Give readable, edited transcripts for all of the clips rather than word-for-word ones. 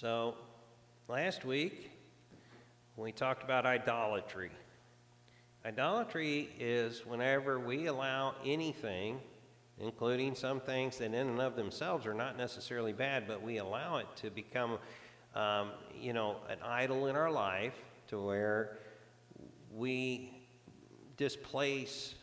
So, last week we talked about idolatry. Idolatry is whenever we allow anything, including some things that in and of themselves are not necessarily bad, but we allow it to become, an idol in our life to where we displace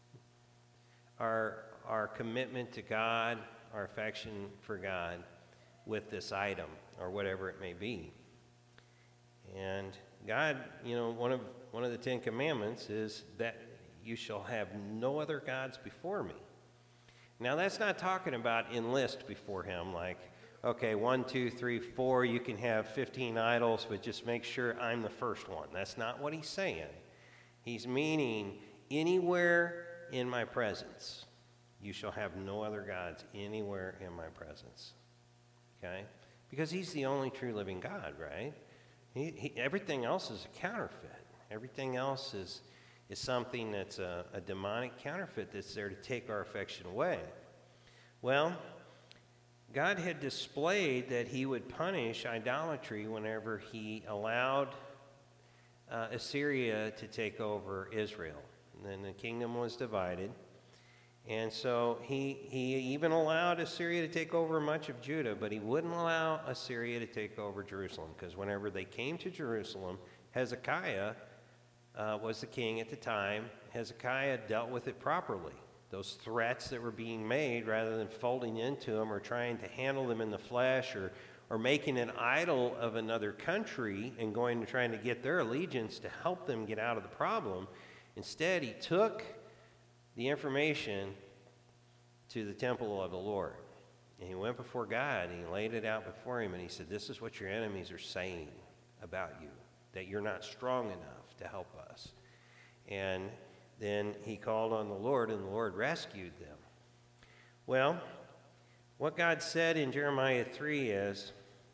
our commitment to God, our affection for God with this item or whatever it may be. And God, one of the Ten Commandments is that you shall have no other gods before me. Now, that's not talking about enlist before him, like, okay, 1, 2, 3, 4, you can have 15 idols, but just make sure I'm the first one. That's not what he's saying. He's meaning anywhere in my presence, you shall have no other gods anywhere in my presence. Okay? Because he's the only true living God, right? Everything else is a counterfeit. Everything else is something that's a demonic counterfeit that's there to take our affection away. Well, God had displayed that he would punish idolatry whenever he allowed Assyria to take over Israel. And then the kingdom was divided. And so he even allowed Assyria to take over much of Judah, but he wouldn't allow Assyria to take over Jerusalem, because whenever they came to Jerusalem, Hezekiah was the king at the time. Hezekiah dealt with it properly. Those threats that were being made, rather than folding into them or trying to handle them in the flesh or making an idol of another country and going and trying to get their allegiance to help them get out of the problem, instead he took the information to the temple of the Lord. And he went before God and he laid it out before him and he said, this is what your enemies are saying about you, that you're not strong enough to help us. And then he called on the Lord and the Lord rescued them. Well, what God said in Jeremiah 3 is,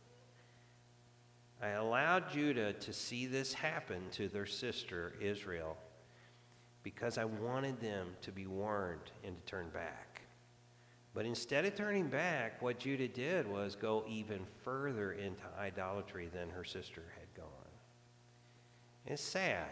I allowed Judah to see this happen to their sister Israel because I wanted them to be warned and to turn back. But instead of turning back, what Judah did was go even further into idolatry than her sister had gone. It's sad.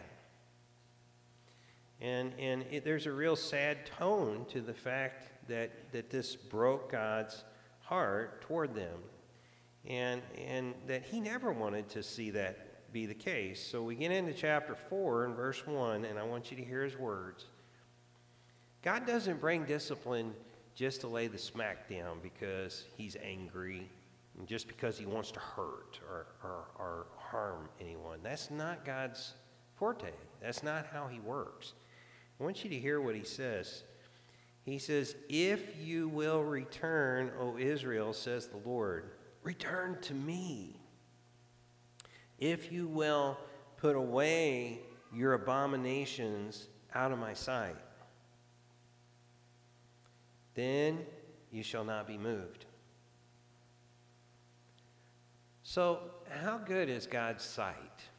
And there's a real sad tone to the fact that this broke God's heart toward them. And that he never wanted to see that be the case. So we get into chapter 4 and verse 1, and I want you to hear his words. God doesn't bring discipline just to lay the smack down because he's angry and just because he wants to hurt or harm anyone. That's not God's forte. That's not how he works. I want you to hear what he says. He says, if you will return, O Israel, says the Lord, return to me. If you will put away your abominations out of my sight, then you shall not be moved. So, how good is God's sight?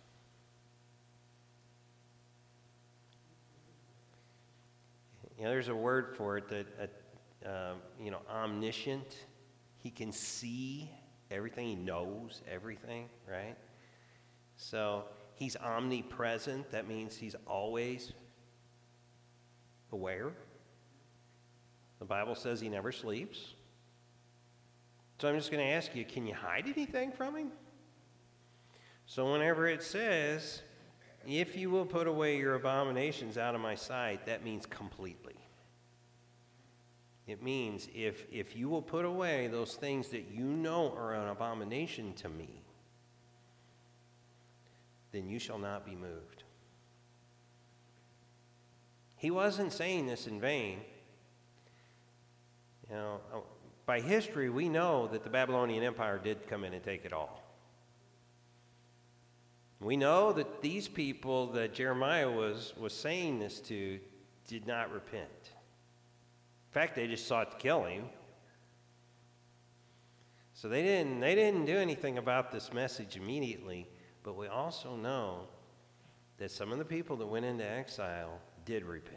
There's a word for it that, omniscient. He can see everything. He knows everything, right? So he's omnipresent. That means he's always aware. The Bible says he never sleeps. So I'm just going to ask you, can you hide anything from him? So whenever it says, if you will put away your abominations out of my sight, that means completely. It means if you will put away those things that you know are an abomination to me, then you shall not be moved. He wasn't saying this in vain. By history, we know that the Babylonian Empire did come in and take it all. We know that these people that Jeremiah was saying this to did not repent. In fact, they just sought to kill him. So they didn't do anything about this message immediately. But we also know that some of the people that went into exile did repent.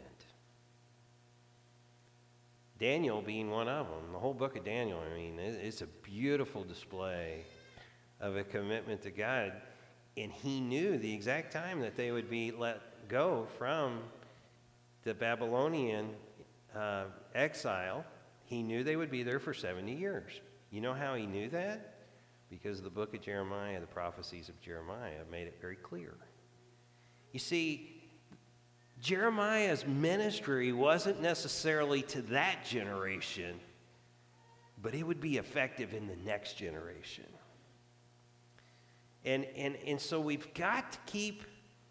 Daniel being one of them. The whole book of Daniel, it's a beautiful display of a commitment to God. And he knew the exact time that they would be let go from the Babylonian exile. He knew they would be there for 70 years. You know how he knew that? Because the book of Jeremiah, the prophecies of Jeremiah, made it very clear. You see, Jeremiah's ministry wasn't necessarily to that generation, but it would be effective in the next generation. And so we've got to keep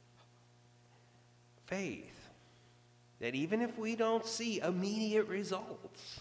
faith that even if we don't see immediate results,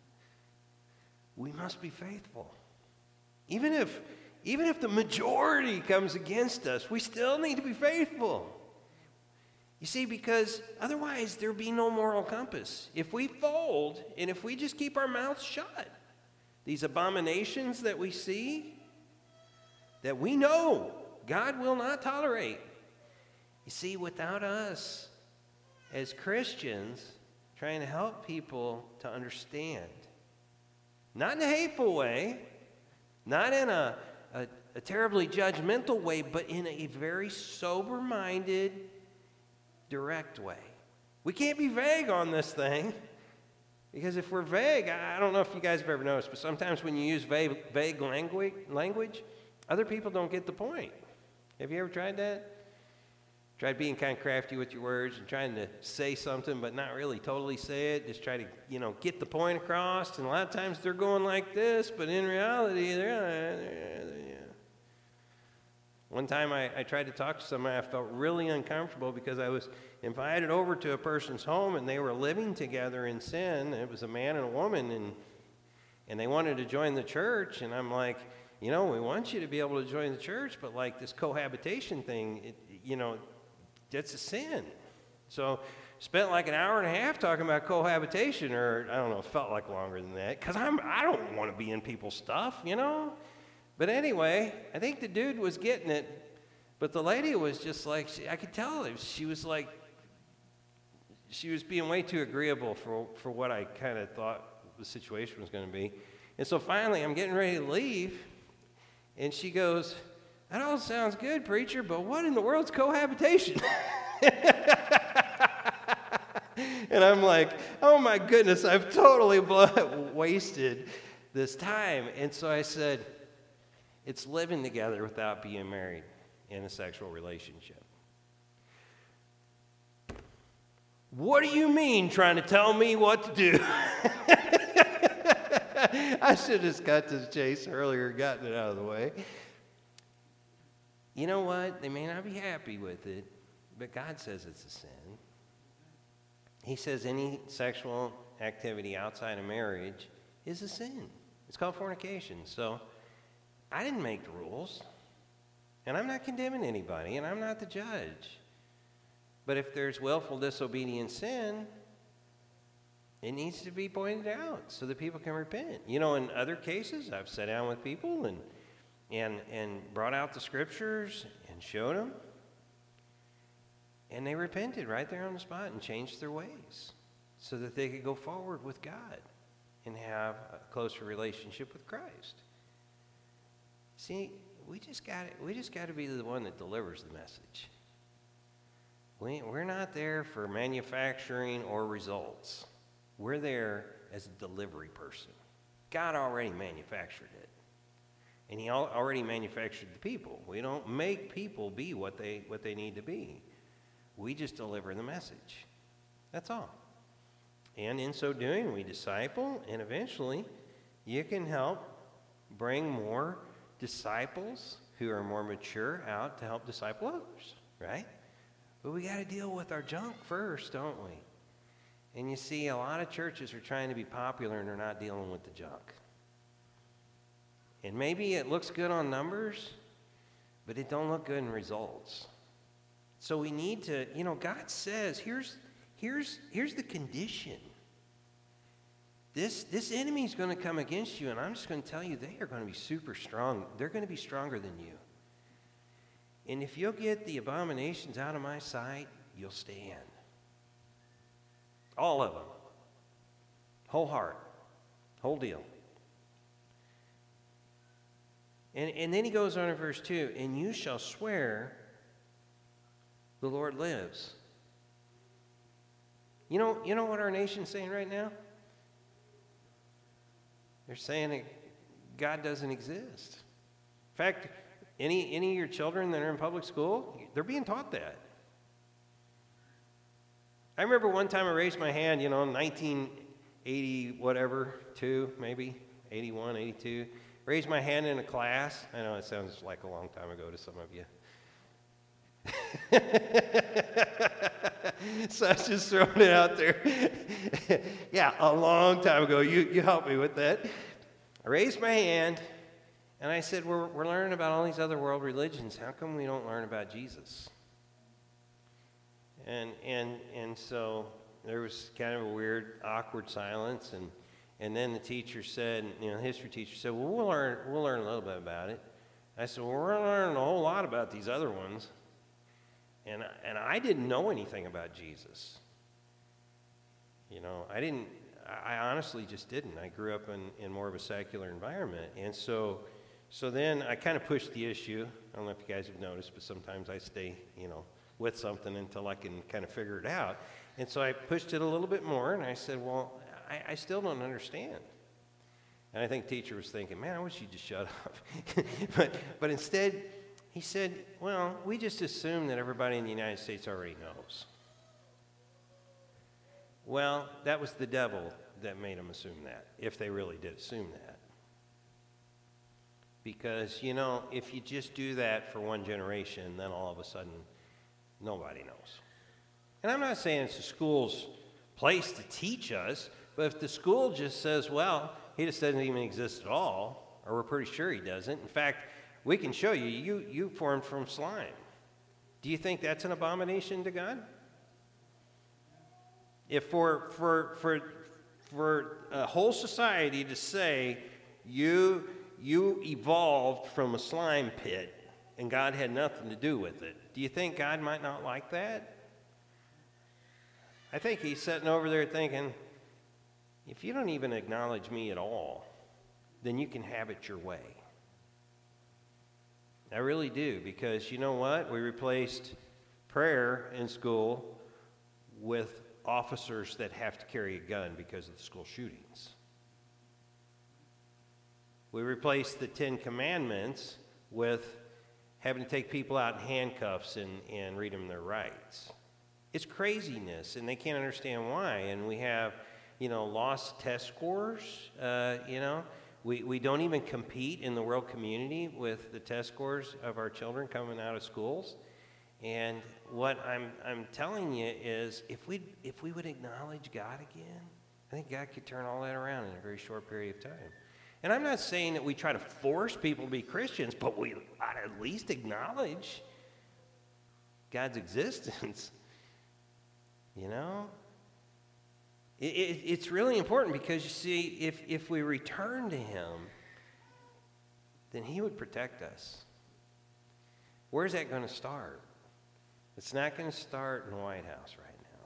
we must be faithful. Even if the majority comes against us, we still need to be faithful. You see, because otherwise there'll be no moral compass. If we fold and if we just keep our mouths shut, these abominations that we see, that we know God will not tolerate. You see, without us as Christians trying to help people to understand, not in a hateful way, not in a terribly judgmental way, but in a very sober-minded, direct way. We can't be vague on this thing, because if we're vague, I don't know if you guys have ever noticed, but sometimes when you use vague language, other people don't get the point. Have you ever tried that? Tried being kind of crafty with your words and trying to say something but not really totally say it. Just try to, get the point across. And a lot of times they're going like this, but in reality, One time I tried to talk to somebody. I felt really uncomfortable because I was invited over to a person's home and they were living together in sin. It was a man and a woman, and they wanted to join the church. And I'm like, we want you to be able to join the church, but like this cohabitation thing, that's a sin. So spent like an hour and a half talking about cohabitation, or I don't know, it felt like longer than that, because I don't want to be in people's stuff, But anyway, I think the dude was getting it, but the lady was just like, I could tell she was being way too agreeable for what I kind of thought the situation was going to be. And so finally, I'm getting ready to leave, and she goes, "That all sounds good, preacher, but what in the world's cohabitation?" And I'm like, oh my goodness, I've totally wasted this time. And so I said, it's living together without being married in a sexual relationship. What do you mean trying to tell me what to do? I should have just cut to the chase earlier, gotten it out of the way. You know what? They may not be happy with it, but God says it's a sin. He says any sexual activity outside of marriage is a sin. It's called fornication. So I didn't make the rules, and I'm not condemning anybody, and I'm not the judge. But if there's willful disobedient sin, it needs to be pointed out so that people can repent. In other cases, I've sat down with people and brought out the scriptures and showed them, and they repented right there on the spot and changed their ways so that they could go forward with God and have a closer relationship with Christ. See, we just got to be the one that delivers the message. We're not there for manufacturing or results. We're there as a delivery person. God already manufactured it. And he already manufactured the people. We don't make people be what they need to be. We just deliver the message. That's all. And in so doing, we disciple, and eventually you can help bring more disciples who are more mature out to help disciple others, right? But we got to deal with our junk first, don't we? And you see, a lot of churches are trying to be popular and they're not dealing with the junk. And maybe it looks good on numbers, but it don't look good in results. So we need to, God says, here's the condition. This enemy is going to come against you, and I'm just going to tell you, they are going to be super strong. They're going to be stronger than you. And if you'll get the abominations out of my sight, you'll stand. All of them. Whole heart. Whole deal. And then he goes on in verse 2, and you shall swear the Lord lives. You know what our nation's saying right now? They're saying that God doesn't exist. In fact, any of your children that are in public school, they're being taught that. I remember one time I raised my hand, 1980 whatever, 2 maybe, 81, 82. Raised my hand in a class. I know it sounds like a long time ago to some of you. So I was just throwing it out there. Yeah, a long time ago. You helped me with that. I raised my hand, and I said, we're learning about all these other world religions. How come we don't learn about Jesus? And so there was kind of a weird, awkward silence, and then the teacher said, the history teacher said, well, we'll learn a little bit about it. I said, well, we're learning a whole lot about these other ones. And I didn't know anything about Jesus. I honestly just didn't. I grew up in more of a secular environment. And so then I kind of pushed the issue. I don't know if you guys have noticed, but sometimes I stay, with something until I can kind of figure it out. And so I pushed it a little bit more, and I said, well, I still don't understand. And I think the teacher was thinking, man, I wish you'd just shut up. But instead, he said, well, we just assume that everybody in the United States already knows. Well, that was the devil that made them assume that, if they really did assume that. Because, if you just do that for one generation, then all of a sudden, nobody knows. And I'm not saying it's the school's place to teach us, but if the school just says, well, he just doesn't even exist at all, or we're pretty sure he doesn't. In fact, we can show you formed from slime. Do you think that's an abomination to God? If for a whole society to say you evolved from a slime pit and God had nothing to do with it, do you think God might not like that? I think he's sitting over there thinking, if you don't even acknowledge me at all, then you can have it your way. I really do, because you know what? We replaced prayer in school with officers that have to carry a gun because of the school shootings. We replaced the 10 Commandments with having to take people out in handcuffs and read them their rights. It's craziness, and they can't understand why. And we have, lost test scores, We don't even compete in the world community with the test scores of our children coming out of schools. And what I'm telling you is, if we would acknowledge God again, I think God could turn all that around in a very short period of time. And I'm not saying that we try to force people to be Christians, but we ought to at least acknowledge God's existence. It's really important, because you see, if we return to him, then he would protect us. Where's that going to start? It's not going to start in the White House right now.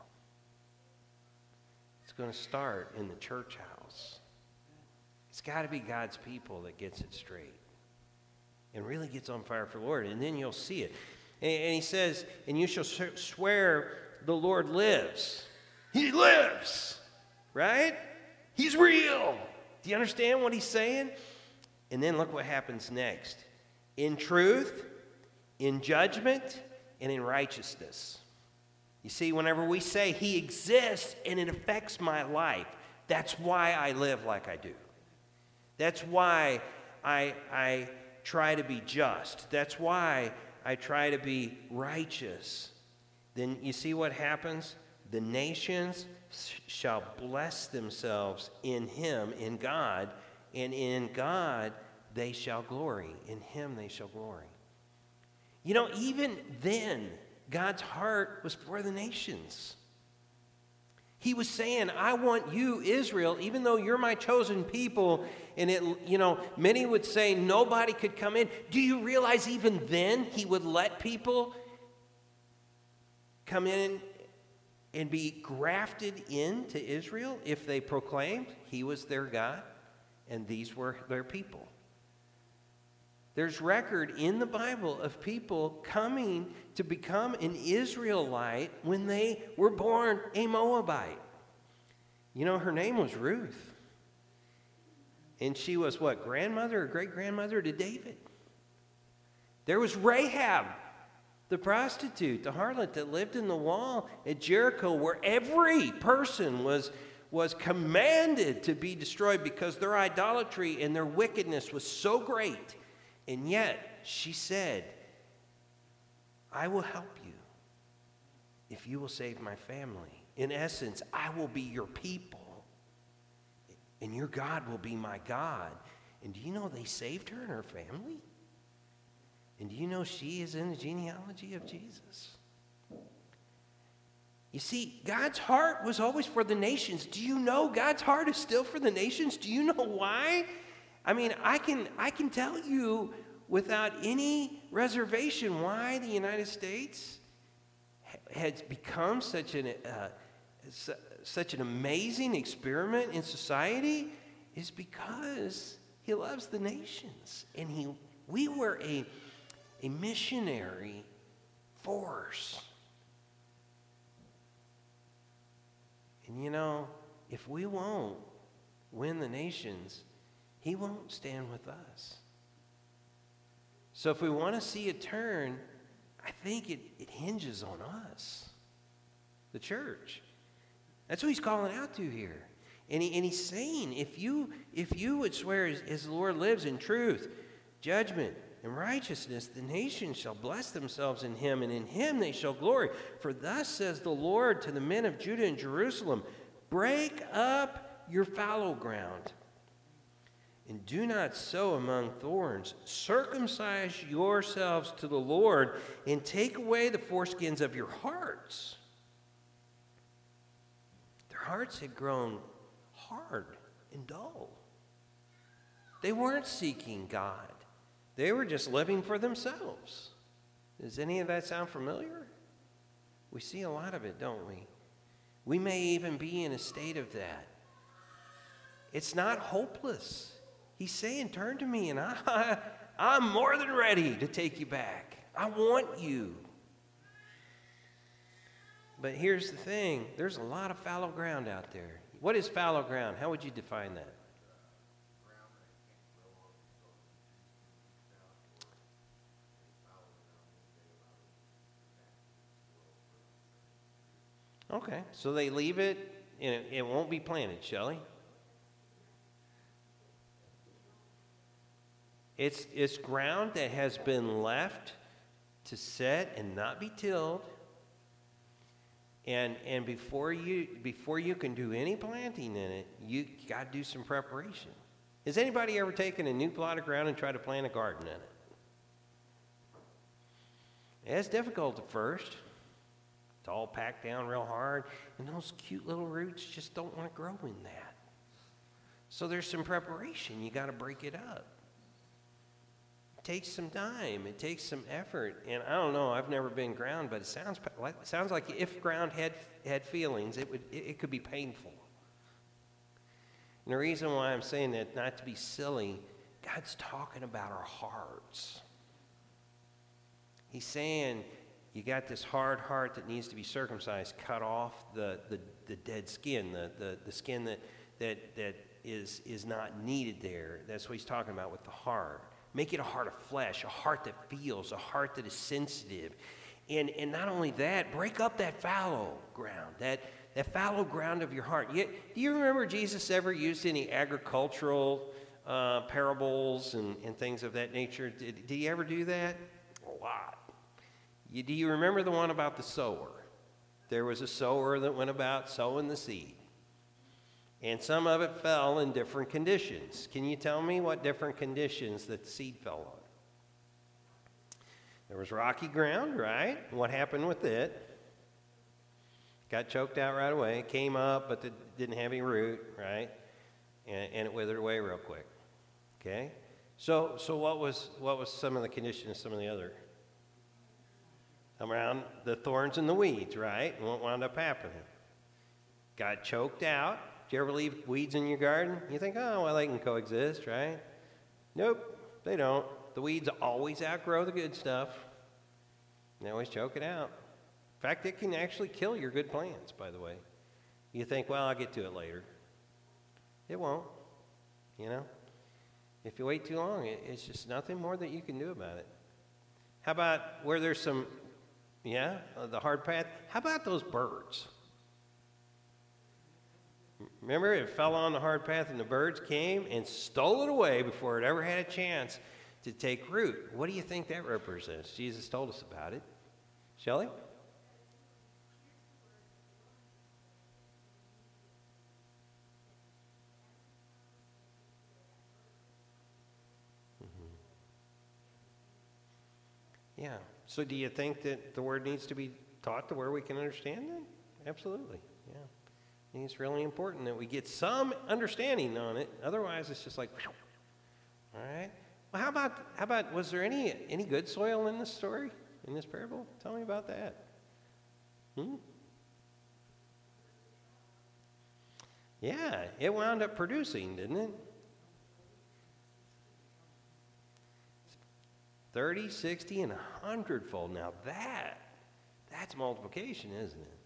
It's going to start in the church house. It's got to be God's people that gets it straight and really gets on fire for the Lord, and then you'll see it. And he says, and you shall swear the Lord lives. He lives, right? He's real. Do you understand what he's saying? And then look what happens next. In truth, in judgment, and in righteousness. You see, whenever we say he exists and it affects my life, that's why I live like I do. That's why I try to be just. That's why I try to be righteous. Then you see what happens? The nations shall bless themselves in him, in God, and in God they shall glory. In him they shall glory. Even then, God's heart was for the nations. He was saying, I want you, Israel, even though you're my chosen people, and many would say nobody could come in. Do you realize even then he would let people come in and be grafted into Israel if they proclaimed he was their God and these were their people? There's record in the Bible of people coming to become an Israelite when they were born a Moabite. You know, her name was Ruth. And she was what, grandmother or great-grandmother to David? There was Rahab, the prostitute, the harlot that lived in the wall at Jericho, where every person was commanded to be destroyed because their idolatry and their wickedness was so great. And yet, she said, I will help you if you will save my family. In essence, I will be your people, and your God will be my God. And do you know they saved her and her family? And do you know she is in the genealogy of Jesus? You see, God's heart was always for the nations. Do you know God's heart is still for the nations? Do you know why? I mean, I can tell you without any reservation why the United States has become such an amazing experiment in society is because he loves the nations. And we were a missionary force. And you know, if we won't win the nations, he won't stand with us. So if we want to see a turn, I think it hinges on us, the church. That's what he's calling out to here. And he's saying, if you would swear as the Lord lives in truth, judgment, and righteousness, the nations shall bless themselves in him, and in him they shall glory. For thus says the Lord to the men of Judah and Jerusalem, break up your fallow ground, and do not sow among thorns. Circumcise yourselves to the Lord, and take away the foreskins of your hearts. Their hearts had grown hard and dull. They weren't seeking God. They were just living for themselves. Does any of that sound familiar? We see a lot of it, don't we? We may even be in a state of that. It's not hopeless. He's saying, turn to me, and I'm more than ready to take you back. I want you. But here's the thing. There's a lot of fallow ground out there. What is fallow ground? How would you define that? Okay, so they leave it, and it won't be planted, Shelley. It's ground that has been left to set and not be tilled. And before you can do any planting in it, you got to do some preparation. Has anybody ever taken a new plot of ground and tried to plant a garden in it? It's difficult at first. It's all packed down real hard, and those cute little roots just don't want to grow in that. So there's some preparation. You got to break it up. It takes some time. It takes some effort. And I don't know. I've never been ground, but it sounds like if ground had feelings, it could be painful. And the reason why I'm saying that, not to be silly, God's talking about our hearts. He's saying, you got this hard heart that needs to be circumcised. Cut off the dead skin, the skin that is not needed there. That's what he's talking about with the heart. Make it a heart of flesh, a heart that feels, a heart that is sensitive. And not only that, break up that fallow ground, that fallow ground of your heart. Do you remember Jesus ever used any agricultural parables and things of that nature? Did he ever do that? A lot. Do you remember the one about the sower? There was a sower that went about sowing the seed. And some of it fell in different conditions. Can you tell me what different conditions that the seed fell on? There was rocky ground, right? What happened with it? Got choked out right away. It came up, but it didn't have any root, right? And it withered away real quick. Okay? So what was some of the conditions, some of the other? Around the thorns and the weeds, right? And what wound up happening? Got choked out. Do you ever leave weeds in your garden? You think, oh, well, they can coexist, right? Nope, they don't. The weeds always outgrow the good stuff. They always choke it out. In fact, it can actually kill your good plans, by the way. You think, well, I'll get to it later. It won't, you know. If you wait too long, it's just nothing more that you can do about it. How about where there's some, the hard path? How about those birds? Remember, it fell on the hard path and the birds came and stole it away before it ever had a chance to take root. What do you think that represents? Jesus told us about it. Shelley? Yeah. So do you think that the word needs to be taught to where we can understand it? Absolutely. Yeah. I think it's really important that we get some understanding on it. Otherwise, it's just like, whew. All right. Well, how about was there any good soil in this story, in this parable? Tell me about that. Yeah, it wound up producing, didn't it? 30, 60, and 100-fold. Now that's multiplication, isn't it?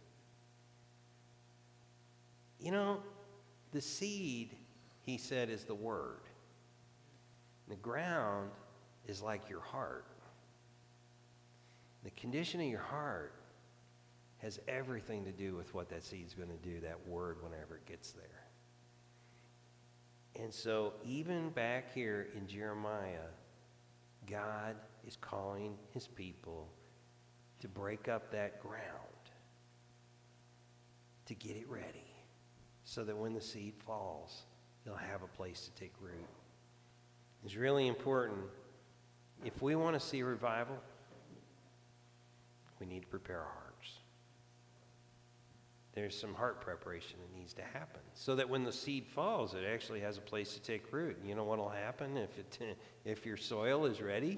You know, the seed, he said, is the word. The ground is like your heart. The condition of your heart has everything to do with what that seed's going to do, that word, whenever it gets there. And so even back here in Jeremiah, God is calling his people to break up that ground, to get it ready, so that when the seed falls, they'll have a place to take root. It's really important. If we want to see revival, we need to prepare our hearts. There's some heart preparation that needs to happen so that when the seed falls, it actually has a place to take root. You know what will happen if your soil is ready?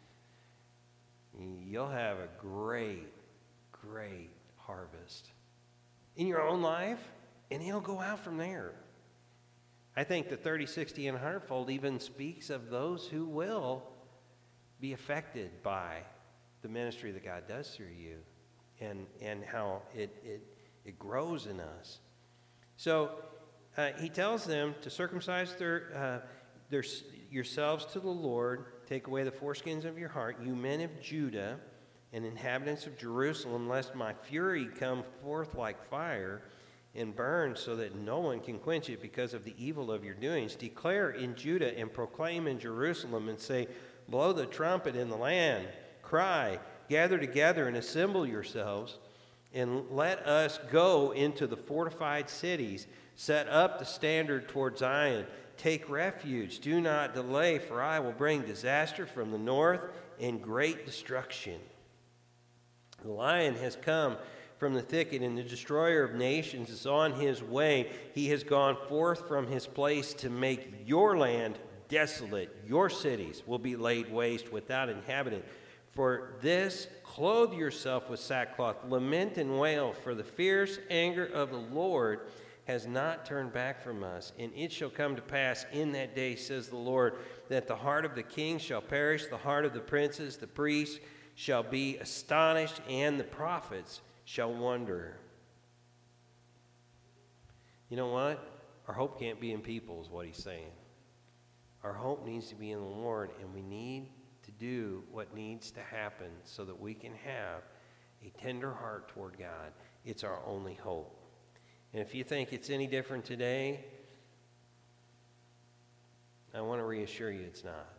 You'll have a great, great harvest in your own life, and it'll go out from there. I think the 30, 60, and 100-fold even speaks of those who will be affected by the ministry that God does through you and how it grows in us. So he tells them to circumcise yourselves to the Lord, take away the foreskins of your heart, you men of Judah and inhabitants of Jerusalem, lest my fury come forth like fire and burn so that no one can quench it because of the evil of your doings. Declare in Judah and proclaim in Jerusalem and say, blow the trumpet in the land, cry, gather together and assemble yourselves, and let us go into the fortified cities, set up the standard toward Zion, take refuge, do not delay, for I will bring disaster from the north and great destruction. The lion has come from the thicket, and the destroyer of nations is on his way. He has gone forth from his place to make your land desolate. Your cities will be laid waste without inhabitant. For this, clothe yourself with sackcloth, lament and wail, for the fierce anger of the Lord has not turned back from us. And it shall come to pass in that day, says the Lord, that the heart of the king shall perish, the heart of the princes, the priests shall be astonished, and the prophets shall wonder. You know what? Our hope can't be in people, is what he's saying. Our hope needs to be in the Lord, and we need to do what needs to happen so that we can have a tender heart toward God. It's our only hope. And if you think it's any different today, I want to reassure you it's not.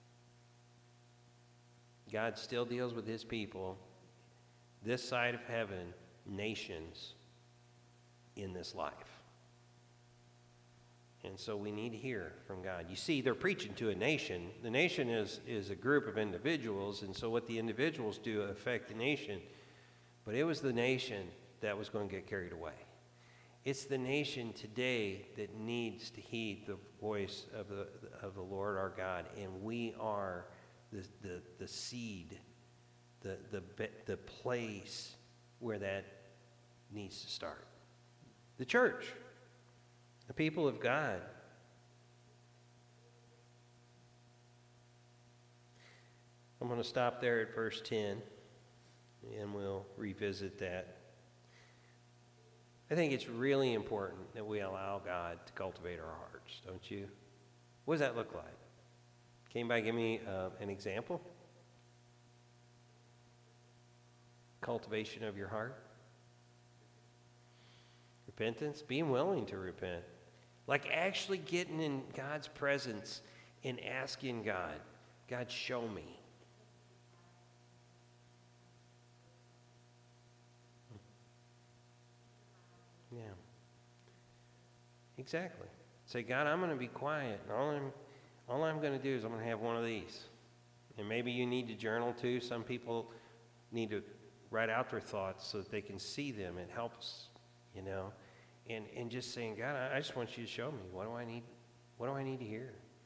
God still deals with his people, this side of heaven, nations, in this life. And so we need to hear from God. You see, they're preaching to a nation. The nation is a group of individuals, and so what the individuals do affect the nation. But it was the nation that was going to get carried away. It's the nation today that needs to heed the voice of the Lord our God, and we are the seed, the place where that needs to start. The church, the people of God. I'm going to stop there at verse 10, and we'll revisit that. I think it's really important that we allow God to cultivate our hearts, don't you? What does that look like? Can anybody give me an example? Cultivation of your heart. Repentance, being willing to repent. Like actually getting in God's presence and asking God, God, show me. Yeah. Exactly. Say, God, I'm going to be quiet. And all I'm going to do is I'm going to have one of these. And maybe you need to journal too. Some people need to write out their thoughts so that they can see them. It helps, you know. And just saying, God, I just want you to show me. What do I need? What do I need to hear?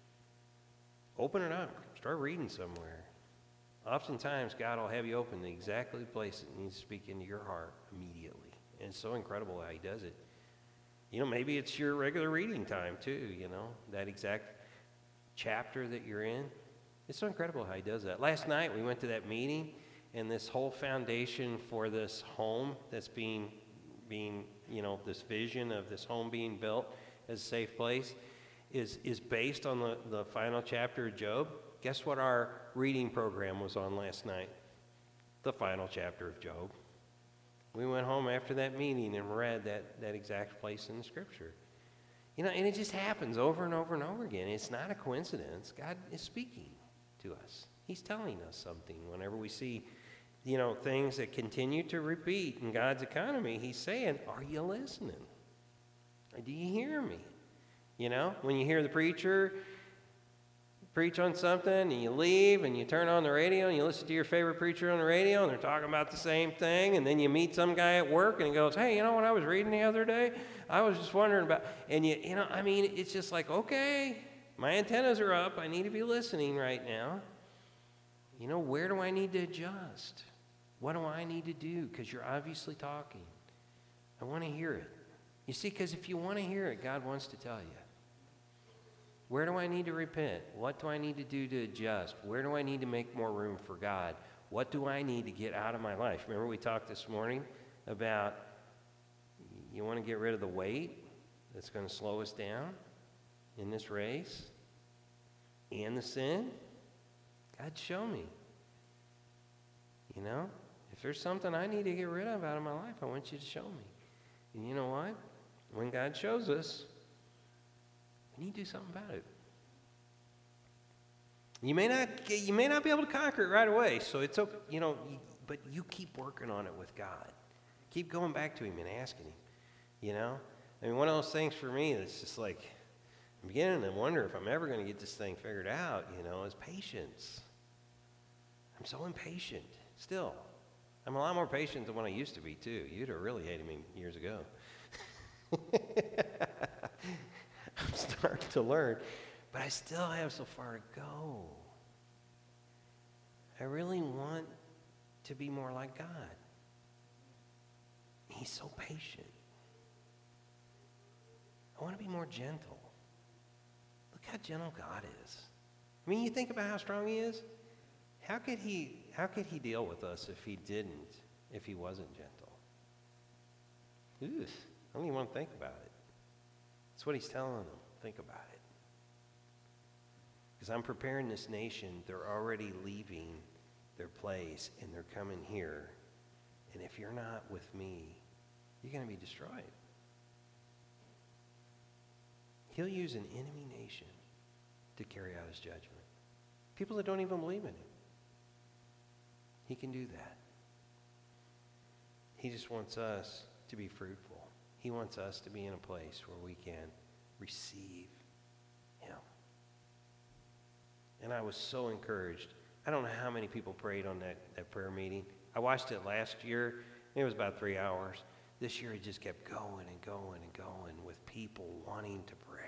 Open it up. Start reading somewhere. Oftentimes, God will have you open the exactly place that needs to speak into your heart immediately. And it's so incredible how he does it. You know, maybe it's your regular reading time too, you know, that exact chapter that you're in. It's so incredible how he does that. Last night we went to that meeting, and this whole foundation for this home that's being you know, this vision of this home being built as a safe place is based on the final chapter of Job. Guess what our reading program was on last night? The final chapter of Job. We went home after that meeting and read that exact place in the scripture. You know, and it just happens over and over and over again. It's not a coincidence. God is speaking to us. He's telling us something. Whenever we see, you know, things that continue to repeat in God's economy, he's saying, are you listening? Do you hear me? You know, when you hear the preacher preach on something and you leave and you turn on the radio and you listen to your favorite preacher on the radio and they're talking about the same thing, and then you meet some guy at work and he goes, hey, you know what I was reading the other day? I was just wondering about, and you know, I mean, it's just like, okay, my antennas are up. I need to be listening right now. You know, where do I need to adjust? What do I need to do? Because you're obviously talking. I want to hear it. You see, because if you want to hear it, God wants to tell you. Where do I need to repent? What do I need to do to adjust? Where do I need to make more room for God? What do I need to get out of my life? Remember we talked this morning about you want to get rid of the weight that's going to slow us down in this race and the sin? God, show me. You know, if there's something I need to get rid of out of my life, I want you to show me. And you know what? When God shows us, we need to do something about it. You may not be able to conquer it right away, so it's okay, you know, but you keep working on it with God. Keep going back to him and asking him, you know? I mean, one of those things for me that's just like, I'm beginning to wonder if I'm ever going to get this thing figured out, you know, is patience. I'm so impatient still. I'm a lot more patient than what I used to be, too. You'd have really hated me years ago. I'm starting to learn, but I still have so far to go. I really want to be more like God. He's so patient. I want to be more gentle. Look how gentle God is. I mean, you think about how strong he is. How could he deal with us if he wasn't gentle? Oof, I don't even want to think about it. That's what he's telling them. Think about it. Because I'm preparing this nation. They're already leaving their place, and they're coming here. And if you're not with me, you're going to be destroyed. He'll use an enemy nation to carry out his judgment. People that don't even believe in him. He can do that. He just wants us to be fruitful. He wants us to be in a place where we can receive him. And I was so encouraged. I don't know how many people prayed on that prayer meeting. I watched it last year. It was about 3 hours. This year it just kept going and going and going with people wanting to pray.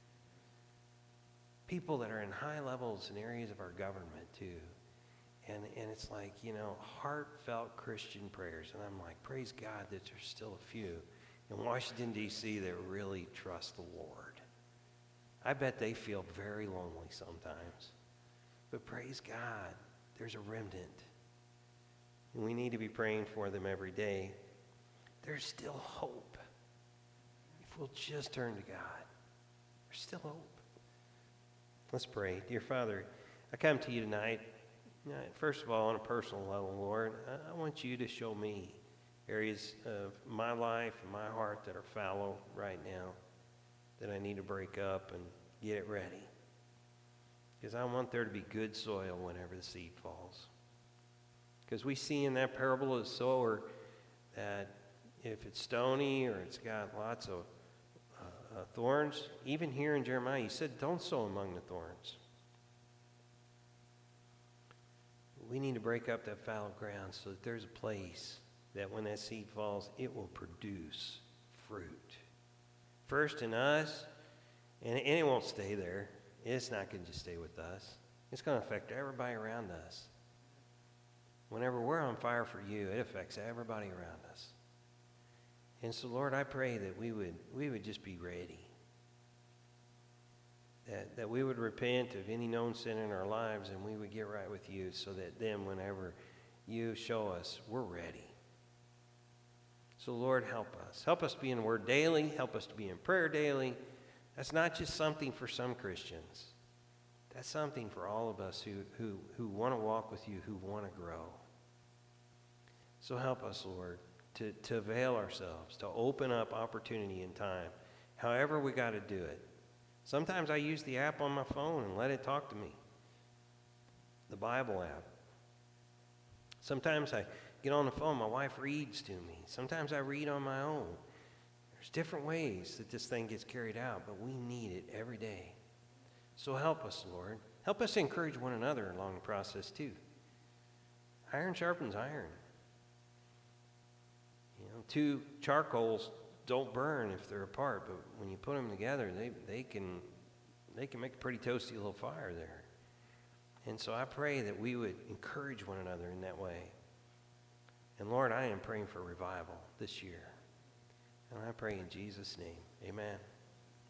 People that are in high levels in areas of our government too. And it's like, you know, heartfelt Christian prayers. And I'm like, praise God that there's still a few in Washington, D.C. that really trust the Lord. I bet they feel very lonely sometimes. But praise God there's a remnant. And we need to be praying for them every day. There's still hope. If we'll just turn to God, there's still hope. Let's pray. Dear Father, I come to you tonight, first of all, on a personal level, Lord. I want you to show me areas of my life and my heart that are fallow right now, that I need to break up and get it ready. Because I want there to be good soil whenever the seed falls. Because we see in that parable of the sower that if it's stony or it's got lots of thorns, even here in Jeremiah, he said, don't sow among the thorns. We need to break up that fallow ground so that there's a place that when that seed falls, it will produce fruit. First in us, and it won't stay there. It's not going to just stay with us. It's going to affect everybody around us. Whenever we're on fire for you, it affects everybody around us. And so, Lord, I pray that we would just be ready. That we would repent of any known sin in our lives and we would get right with you so that then whenever you show us, we're ready. So, Lord, help us. Help us be in the Word daily. Help us to be in prayer daily. That's not just something for some Christians. That's something for all of us who want to walk with you, who want to grow. So help us, Lord, to avail ourselves, to open up opportunity and time, however we got to do it. Sometimes I use the app on my phone and let it talk to me, the Bible app. Sometimes I get on the phone, my wife reads to me. Sometimes I read on my own. There's different ways that this thing gets carried out, but we need it every day. So help us, Lord. Help us encourage one another along the process, too. Iron sharpens iron. Two charcoals don't burn if they're apart, but when you put them together, they can make a pretty toasty little fire there. And so I pray that we would encourage one another in that way. And Lord, I am praying for revival this year. And I pray in Jesus' name, amen.